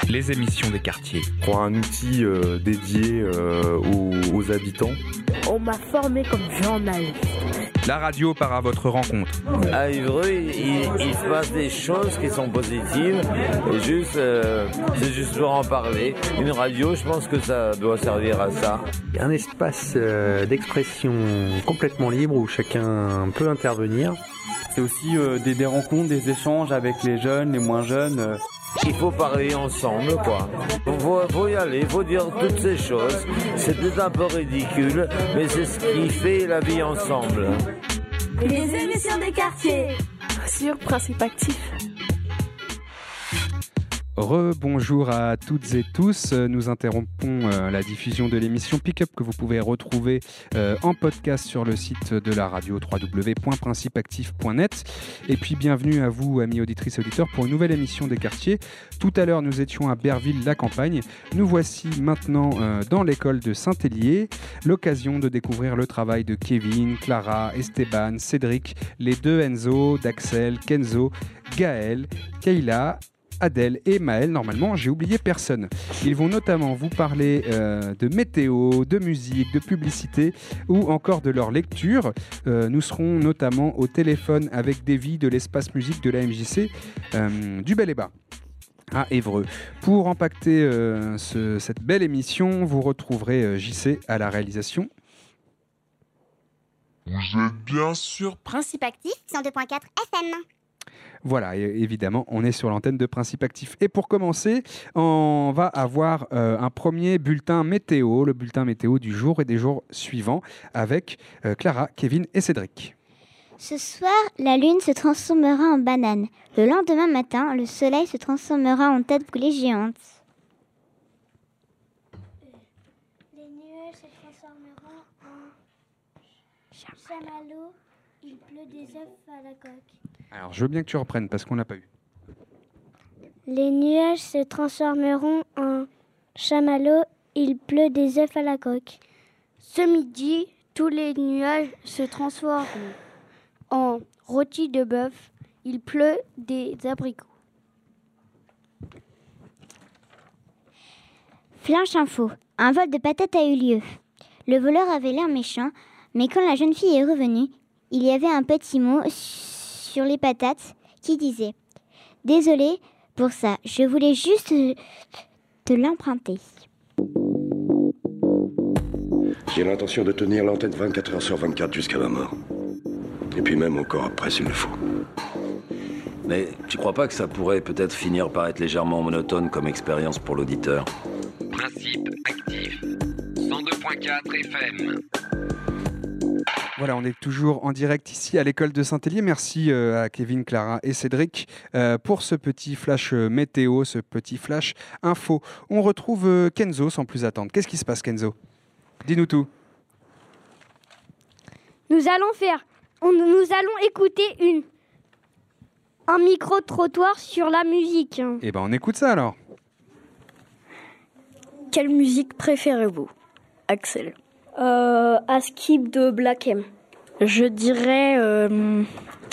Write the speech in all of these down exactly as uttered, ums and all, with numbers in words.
les émissions des quartiers. Pour un outil euh, dédié euh, aux, aux habitants. On m'a formé comme journaliste. La radio part à votre rencontre. À Évreux, il, il se passe des choses qui sont positives. Et juste, euh, c'est juste pour en parler. Une radio, je pense que ça doit servir à ça. Il y a un espace euh, d'expression complètement libre où chacun peut intervenir. C'est aussi euh, des, des rencontres, des échanges avec les jeunes, les moins jeunes. Euh. Il faut parler ensemble, quoi. Faut, faut y aller, faut dire toutes ces choses. C'est peut-être un peu ridicule, mais c'est ce qui fait la vie ensemble. Les émissions des quartiers sur Principe Actif. Rebonjour à toutes et tous. Nous interrompons euh, la diffusion de l'émission Pick Up que vous pouvez retrouver euh, en podcast sur le site de la radio w w w point principe actif point net. Et puis bienvenue à vous, amis auditrices et auditeurs, pour une nouvelle émission des quartiers. Tout à l'heure, nous étions à Berville-la-Campagne. Nous voici maintenant euh, dans l'école de Saint-Hélier. L'occasion de découvrir le travail de Kevin, Clara, Esteban, Cédric, les deux Enzo, d'Axel, Kenzo, Gaël, Kayla, Adèle et Maël. Normalement, j'ai oublié personne. Ils vont notamment vous parler euh, de météo, de musique, de publicité ou encore de leur lecture. Euh, nous serons notamment au téléphone avec Davy de l'espace musique de la M J C euh, du Bel-et-Bas à Évreux. Pour impacter euh, ce, cette belle émission, vous retrouverez euh, J C à la réalisation. Vous êtes bien sûr Principe Actif cent deux point quatre F M. Voilà, et évidemment, on est sur l'antenne de Principe Actif. Et pour commencer, on va avoir euh, un premier bulletin météo, le bulletin météo du jour et des jours suivants, avec euh, Clara, Kevin et Cédric. Ce soir, la lune se transformera en banane. Le lendemain matin, le soleil se transformera en tête brûlée géante. Les nuages se transformeront en chamallows. Il pleut des œufs à la coque. Alors, je veux bien que tu reprennes parce qu'on l'a pas eu. Les nuages se transformeront en chamallows. Il pleut des œufs à la coque. Ce midi, tous les nuages se transforment en rôti de bœuf. Il pleut des abricots. Flash info. Un vol de patates a eu lieu. Le voleur avait l'air méchant, mais quand la jeune fille est revenue, il y avait un petit mot sur les patates qui disait « Désolé pour ça, je voulais juste te l'emprunter. » J'ai l'intention de tenir l'antenne vingt-quatre heures sur vingt-quatre jusqu'à ma mort. Et puis même encore après s'il le faut. Mais tu crois pas que ça pourrait peut-être finir par être légèrement monotone comme expérience pour l'auditeur ? Principe Actif cent deux point quatre F M. Voilà, on est toujours en direct ici à l'école de Saint-Hélier. Merci euh, à Kevin, Clara et Cédric euh, pour ce petit flash euh, météo, ce petit flash info. On retrouve euh, Kenzo sans plus attendre. Qu'est-ce qui se passe, Kenzo ? Dis-nous tout. Nous allons faire, on, nous allons écouter une, un micro-trottoir sur la musique. Eh ben, on écoute ça alors. Quelle musique préférez-vous, Axel ? Euh, à Skip de Black M. Je dirais euh,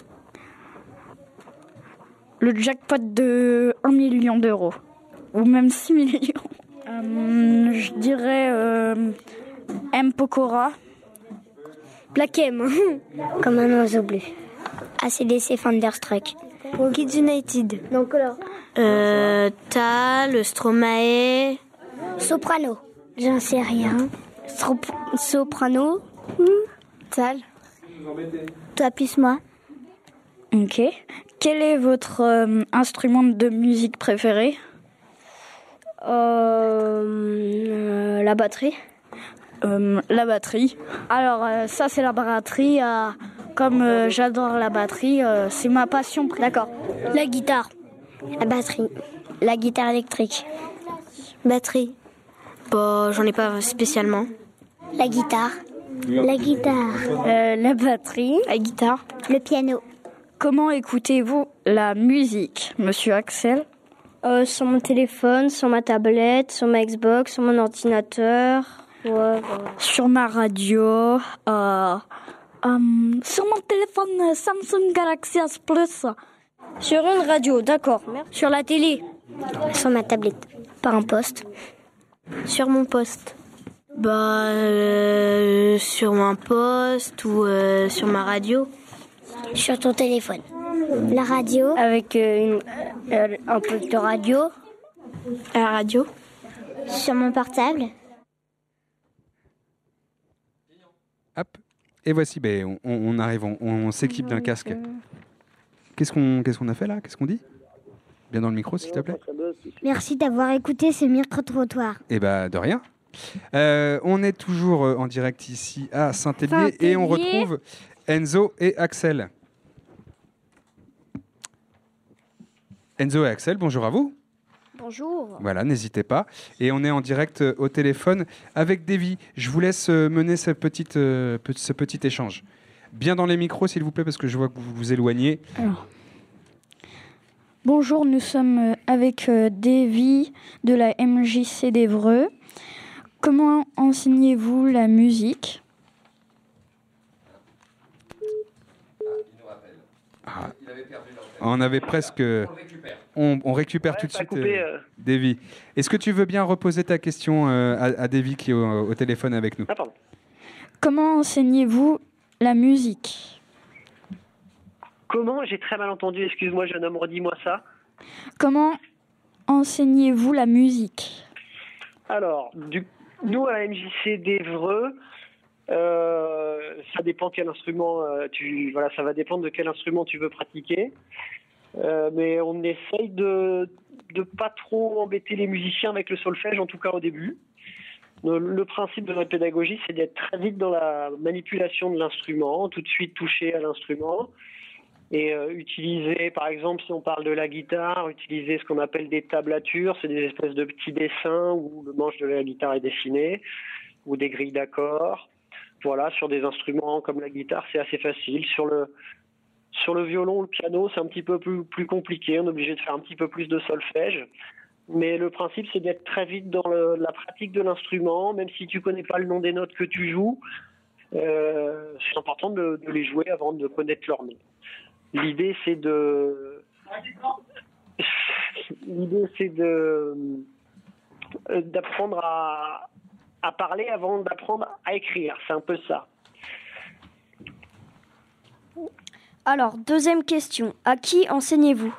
le jackpot de un million d'euros. Ou même six millions. Euh, je dirais euh, M. Pokora. Black M. Comme un oiseau bleu. A C D C Thunderstruck. Kids United. Donc alors euh, Tal, Stromae. Soprano. J'en sais rien. Sop- soprano, mmh. Tal. Toi plus moi. Ok. Quel est votre euh, instrument de musique préféré ? euh, euh, La batterie. Euh, la batterie. Alors euh, ça c'est la batterie. Euh, comme euh, j'adore la batterie, euh, c'est ma passion. D'accord. La guitare. La batterie. La guitare électrique. Batterie. Bah, j'en ai pas spécialement. La guitare. La guitare. Euh, la batterie. La guitare. Le piano. Comment écoutez-vous la musique, monsieur Axel ? euh, Sur mon téléphone, sur ma tablette, sur ma Xbox, sur mon ordinateur. Ouais, ouais. Sur ma radio. Euh, euh, sur mon téléphone Samsung Galaxy S Plus. Sur une radio, d'accord. Sur la télé. Sur ma tablette. Par un poste. Sur mon poste. Bah, euh, sur mon poste ou euh, sur ma radio. Sur ton téléphone. La radio. Avec euh, une, euh, un poste de radio. À la radio. Sur mon portable. Hop. Et voici, ben, on, on arrive, on, on s'équipe d'un casque. Qu'est-ce qu'on qu'est-ce qu'on a fait là? Qu'est-ce qu'on dit? Bien dans le micro, s'il te plaît. Merci d'avoir écouté ce micro-trottoir. Eh ben, de rien. Euh, on est toujours en direct ici à Saint-Hélier et on retrouve Enzo et Axel. Enzo et Axel, bonjour à vous. Bonjour. Voilà, n'hésitez pas. Et on est en direct au téléphone avec Davy. Je vous laisse mener ce petit, euh, ce petit échange. Bien dans les micros, s'il vous plaît, parce que je vois que vous vous éloignez. Alors, bonjour, nous sommes avec euh, Davy de la M J C d'Évreux. Comment enseignez-vous la musique? Ah. On avait presque... On, on récupère ouais, tout de suite coupé, euh, euh... Davy. Est-ce que tu veux bien reposer ta question euh, à, à Davy qui est au, au téléphone avec nous? Ah, pardon. Comment enseignez-vous la musique? Comment? J'ai très mal entendu, excuse-moi jeune homme, redis-moi ça. Comment enseignez-vous la musique? Alors, du, nous à la M J C d'Évreux, euh, ça dépend quel instrument euh, tu... Voilà, ça va dépendre de quel instrument tu veux pratiquer. Euh, mais on essaye de ne pas trop embêter les musiciens avec le solfège, en tout cas au début. Le, le principe de notre pédagogie, c'est d'être très vite dans la manipulation de l'instrument, tout de suite toucher à l'instrument et euh, utiliser, par exemple, si on parle de la guitare, utiliser ce qu'on appelle des tablatures, c'est des espèces de petits dessins où le manche de la guitare est dessiné, ou des grilles d'accords. Voilà, sur des instruments comme la guitare, c'est assez facile. Sur le Sur le violon, le piano, c'est un petit peu plus, plus compliqué. On est obligé de faire un petit peu plus de solfège. Mais le principe, c'est d'être très vite dans le, la pratique de l'instrument. Même si tu connais pas le nom des notes que tu joues, euh, c'est important de, de les jouer avant de connaître leur nom. L'idée, c'est de... L'idée, c'est de... d'apprendre à, à parler avant d'apprendre à écrire. C'est un peu ça. Alors, deuxième question. À qui enseignez-vous?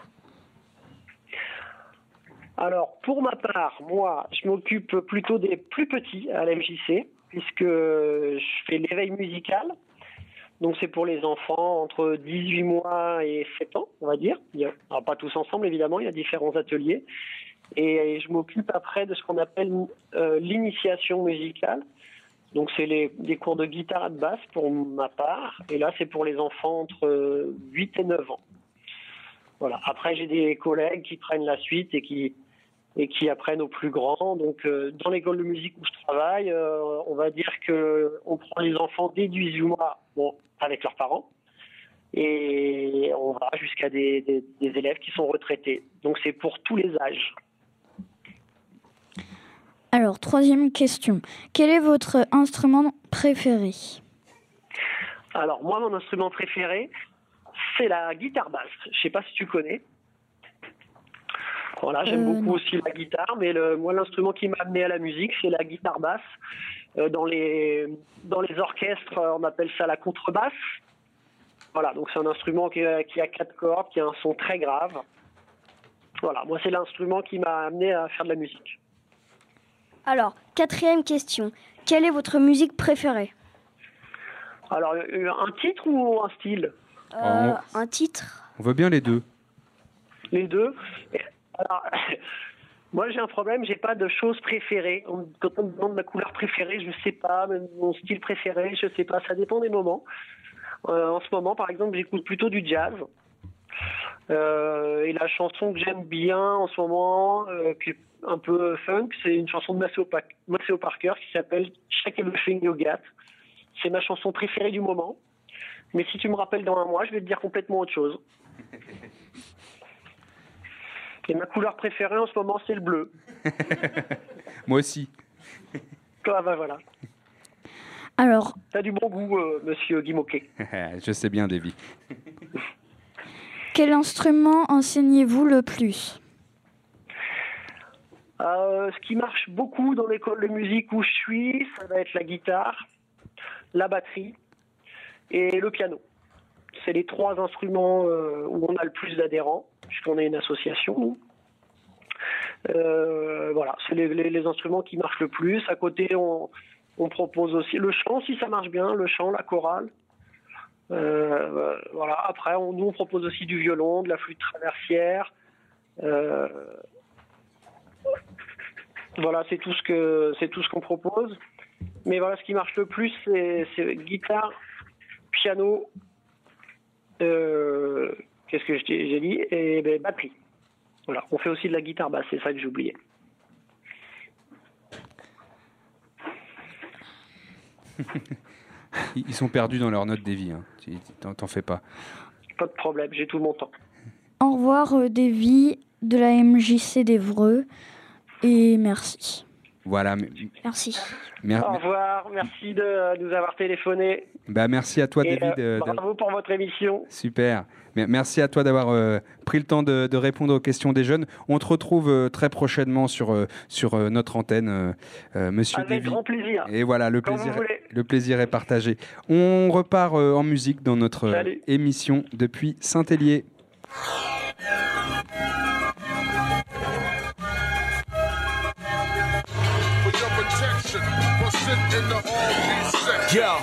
Alors, pour ma part, moi, je m'occupe plutôt des plus petits à la M J C, puisque je fais l'éveil musical. Donc, c'est pour les enfants entre dix-huit mois et sept ans, on va dire. Il y a, alors, pas tous ensemble, évidemment, il y a différents ateliers. Et je m'occupe après de ce qu'on appelle euh, l'initiation musicale. Donc, c'est les, des cours de guitare et de basse pour ma part. Et là, c'est pour les enfants entre huit et neuf ans. Voilà. Après, j'ai des collègues qui prennent la suite et qui, et qui apprennent aux plus grands. Donc, euh, dans l'école de musique où je travaille, euh, on va dire qu'on prend les enfants dès dix-huit mois, bon, avec leurs parents. Et on va jusqu'à des, des, des élèves qui sont retraités. Donc, c'est pour tous les âges. Alors, troisième question. Quel est votre instrument préféré? Alors, moi, mon instrument préféré, c'est la guitare basse. Je ne sais pas si tu connais. Voilà, j'aime euh, beaucoup non. aussi la guitare, mais le, moi, l'instrument qui m'a amené à la musique, c'est la guitare basse. Euh, dans, les, dans les orchestres, on appelle ça la contrebasse. Voilà, donc c'est un instrument qui a, qui a quatre cordes, qui a un son très grave. Voilà, moi, c'est l'instrument qui m'a amené à faire de la musique. Alors, quatrième question. Quelle est votre musique préférée? Alors, un titre ou un style? euh, Un titre. On veut bien les deux. Les deux. Alors, moi, j'ai un problème, j'ai pas de choses préférées. Quand on me demande ma couleur préférée, je sais pas. Même mon style préféré, je sais pas. Ça dépend des moments. Euh, en ce moment, par exemple, j'écoute plutôt du jazz. Euh, et la chanson que j'aime bien en ce moment, euh, qui est un peu funk, c'est une chanson de Maceo, pa- Maceo Parker qui s'appelle Shake Everything You Got. C'est ma chanson préférée du moment. Mais si tu me rappelles dans un mois, je vais te dire complètement autre chose. Et ma couleur préférée en ce moment, c'est le bleu. Moi aussi. Ah bah voilà. Alors. T'as du bon goût, euh, monsieur Guy Moquet. Je sais bien, Davy. Quel instrument enseignez-vous le plus? Euh, ce qui marche beaucoup dans l'école de musique où je suis, ça va être la guitare, la batterie et le piano. C'est les trois instruments euh, où on a le plus d'adhérents, puisqu'on est une association, nous. Euh, voilà, c'est les, les, les instruments qui marchent le plus. À côté, on, on propose aussi le chant, si ça marche bien, le chant, la chorale. Euh, voilà. Après, on, nous, on propose aussi du violon, de la flûte traversière. Euh, voilà, c'est tout ce que c'est tout ce qu'on propose. Mais voilà, ce qui marche le plus, c'est, c'est guitare, piano. Euh, qu'est-ce que j'ai, j'ai dit et ben, batterie. Voilà, on fait aussi de la guitare basse, c'est ça que j'ai oublié. Ils sont perdus dans leurs notes des vies, hein. T'en, t'en fais pas. Pas de problème, j'ai tout mon temps. Au revoir euh, Davy de la M J C d'Évreux et merci. Voilà. Mais... Merci. Mer- Au revoir, merci de nous avoir téléphoné. Bah, merci à toi, et David. Euh, euh, bravo pour votre émission. Super. Merci à toi d'avoir euh, pris le temps de, de répondre aux questions des jeunes. On te retrouve euh, très prochainement sur, euh, sur euh, notre antenne, euh, euh, Monsieur Avec Davy. grand plaisir. Et voilà, le Quand plaisir, vous voulez. le plaisir est partagé. On repart euh, en musique dans notre euh, Salut. émission depuis Saint-Hélier. Yo,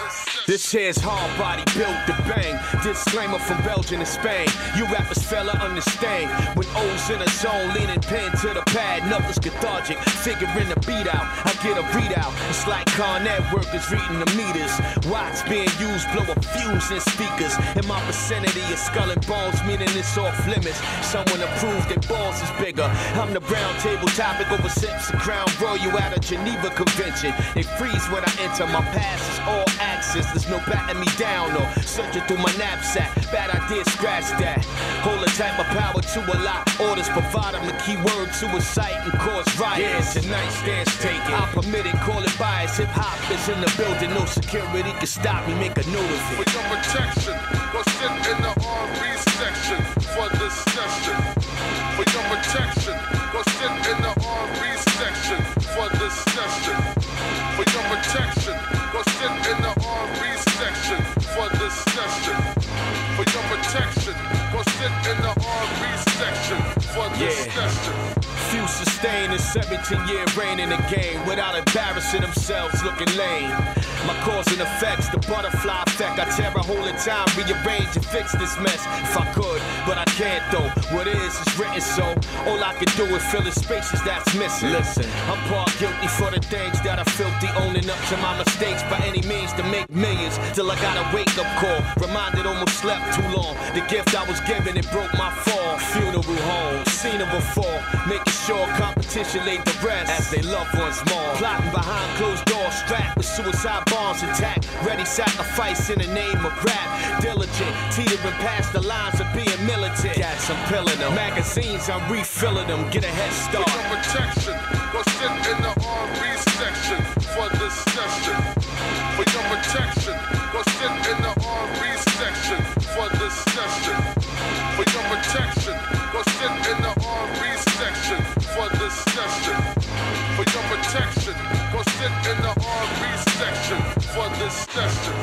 this here's hard body built to bang. Disclaimer from Belgium and Spain. You rappers fella understand. When O's in a zone, leaning pen to the pad, nothing's cathartic. Figuring the beat out, I get a readout. It's like Con Ed workers reading the meters. Watts being used, blow a fuse in speakers. In my vicinity, a skull and bones, meaning it's off limits. Someone approved that balls is bigger. I'm the brown table topic over sips and Crown Royal at a Geneva convention. They freeze when I enter, my past is all access. There's no batting me down or searching through my knapsack. Bad idea, scratch that. Hold a type of power to a lot. Orders provide them a keyword to a site and cause riots. Yeah, tonight stands taken. I permit it, call it bias. Hip hop is in the building. No security can stop me. Make a note of it. For your protection, go sit in the R and B section for this session. For your protection, go sit in the R and B section for this session. For your protection, go sit in the R and B section for this session. For your protection, go sit in the R and B section for this Yeah. session. Few sustain a seventeen year reign in the game without embarrassing themselves looking lame. My cause and effects, the butterfly effect. I tear a hole in time, rearrange and fix this mess if I could, but I can't though. What is is written, so all I can do is fill the spaces that's missing. Listen, I'm part guilty for the things that I filthy, owning up to my mistakes by any means to make millions. Till I got a wake up call, reminded almost slept too long. The gift I was given, it broke my fall. Funeral home, seen it before, making sure competition laid the rest as they loved ones more. Plotting behind closed doors, strapped with suicide bombs intact, ready sacrifice in the name of rap. Diligent, teetering past the lines of being militant. Gas, I'm pilling them. Magazines, I'm refilling them. Get a head start. For your protection, go sit in the R and B section for this session. For your protection, go sit in the R and B section for this session. For your protection, go sit in the R and B section for this session. For your protection, go sit in the R and B section for this session.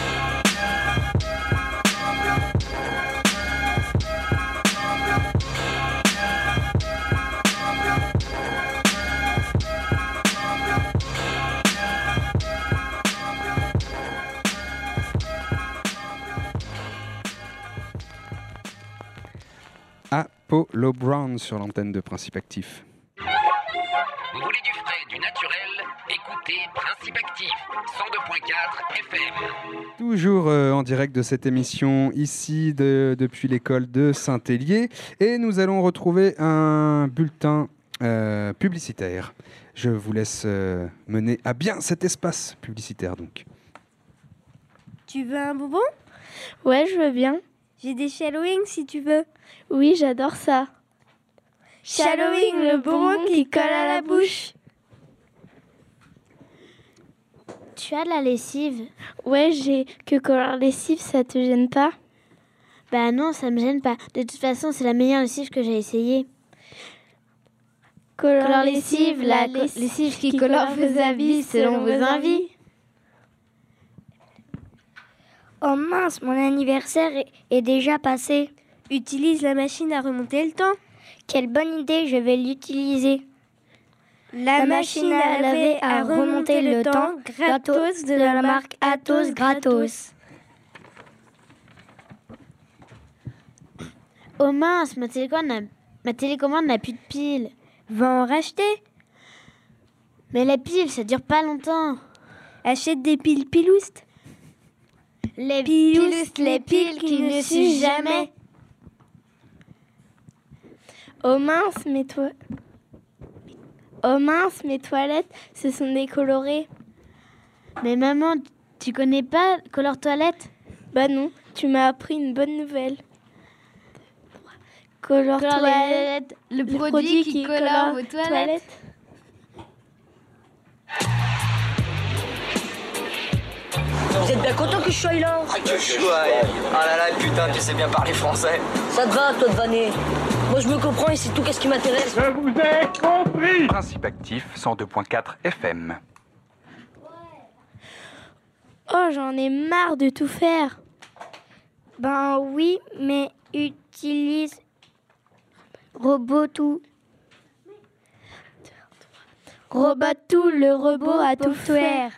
Apollo Brown sur l'antenne de Principe Actif. Vous voulez du frais, du naturel? Écoutez Principe Actif, cent deux point quatre F M. Toujours euh, en direct de cette émission, ici de, depuis l'école de Saint-Hélier. Et nous allons retrouver un bulletin euh, publicitaire. Je vous laisse euh, mener à bien cet espace publicitaire donc. Tu veux un bonbon? Ouais, je veux bien. J'ai des Shallowing si tu veux. Oui, j'adore ça. Shallowing, le bonbon qui colle à la bouche. Tu as de la lessive? Ouais, j'ai que color lessive, ça te gêne pas? Bah non, ça me gêne pas. De toute façon, c'est la meilleure lessive que j'ai essayée. Color lessive, la lessive qui colore vos habits selon vos envies. Oh mince, mon anniversaire est, est déjà passé. Utilise la machine à remonter le temps. Quelle bonne idée, je vais l'utiliser. La, la machine à laver à remonter le temps, gratos de la marque Atos Gratos. Oh mince, ma télécommande, ma télécommande n'a plus de piles. Va en racheter. Mais la pile, ça dure pas longtemps. Achète des piles piloustes. Les piloustes, les piles qui ne s'usent jamais. Oh mince, mes toi... Oh mince, mes toilettes se sont décolorées. Mais maman, tu connais pas Color Toilette? Bah non, tu m'as appris une bonne nouvelle. Color, Color Toilette, le, le produit, produit qui, qui colore, colore vos toilettes. toilettes. Vous êtes bien content que je sois là? Ah que chouette. Oh là là, putain, tu sais bien parler français. Ça te va, toi de vanner? Moi je me comprends et c'est tout qu'est-ce qui m'intéresse. Je vous ai compris. Principe actif cent deux point quatre F M. Oh, j'en ai marre de tout faire. Ben oui, mais utilise Robotou. Robotou, le robot à tout faire.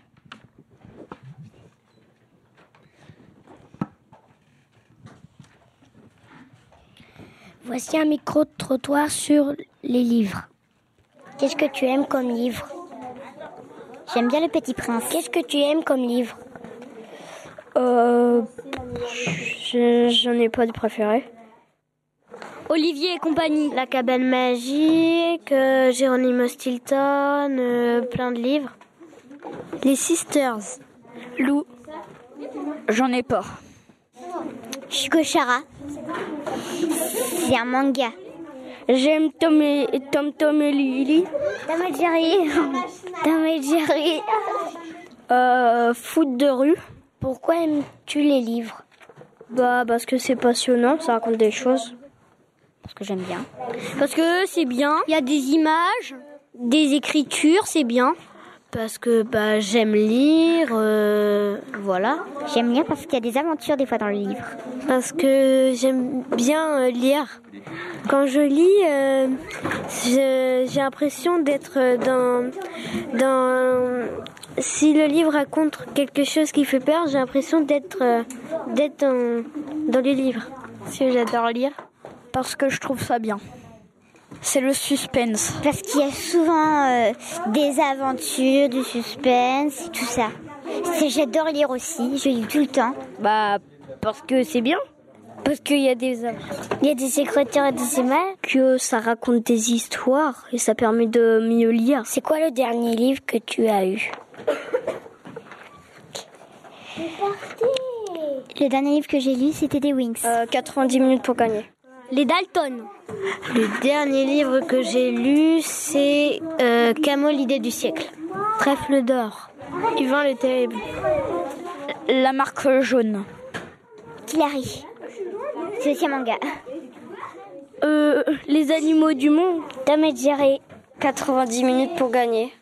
Voici un micro-trottoir sur les livres. Qu'est-ce que tu aimes comme livre? J'aime bien Le Petit Prince. Qu'est-ce que tu aimes comme livre? Euh... J'en ai pas de préféré. Olivier et compagnie. La cabane magique, euh, Geronimo Stilton, euh, plein de livres. Les Sisters. Lou. J'en ai pas. Shugo Chara. C'est un manga. J'aime Tom et Tom Tom et Lily. Tom et Jerry. Tom et Jerry. Euh, foot de rue. Pourquoi aimes-tu les livres? Bah parce que c'est passionnant, ça raconte des choses. Parce que j'aime bien. Parce que c'est bien. Il y a des images, des écritures, c'est bien. Parce que bah j'aime lire, euh, voilà. J'aime lire parce qu'il y a des aventures des fois dans le livre. Parce que j'aime bien euh, lire. Quand je lis, euh, je, j'ai l'impression d'être dans, dans. Si le livre raconte quelque chose qui fait peur, j'ai l'impression d'être, euh, d'être dans, dans le livre. Parce que j'adore lire. Parce que je trouve ça bien. C'est le suspense. Parce qu'il y a souvent euh, des aventures, du suspense, tout ça. C'est, j'adore lire aussi, je lis tout le temps. Bah, parce que c'est bien. Parce qu'il y a des il y a des écritures et des images. Que ça raconte des histoires et ça permet de mieux lire. C'est quoi le dernier livre que tu as eu? Le dernier livre que j'ai lu, c'était des Wings. Euh, quatre-vingt-dix minutes pour gagner. Les Dalton. Le dernier livre que j'ai lu, c'est euh, Camo, l'idée du siècle. Trèfle d'or. Yvan le terrible. La marque jaune. Kilari. C'est aussi un manga. Euh, les animaux du monde. Tom et Jerry. quatre-vingt-dix minutes pour gagner.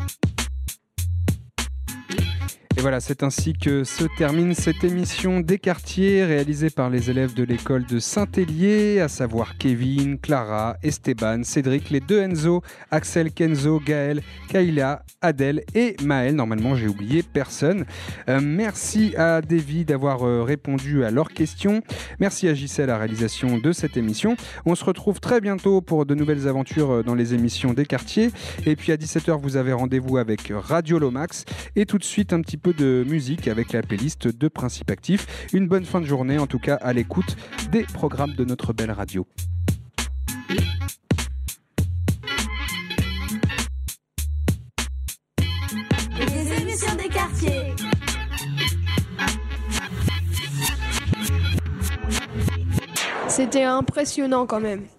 Et voilà, c'est ainsi que se termine cette émission des quartiers réalisée par les élèves de l'école de Saint-Hélier, à savoir Kevin, Clara, Esteban, Cédric, les deux Enzo, Axel, Kenzo, Gaël, Kayla, Adèle et Maël. Normalement, j'ai oublié personne. Euh, merci à Davy d'avoir euh, répondu à leurs questions. Merci à J C à la réalisation de cette émission. On se retrouve très bientôt pour de nouvelles aventures dans les émissions des quartiers. Et puis à dix-sept heures, vous avez rendez-vous avec Radio Lomax. Et tout de suite, un petit peu de musique avec la playlist de Principe Actif. Une bonne fin de journée, en tout cas à l'écoute des programmes de notre belle radio. Les émissions des quartiers. C'était impressionnant quand même.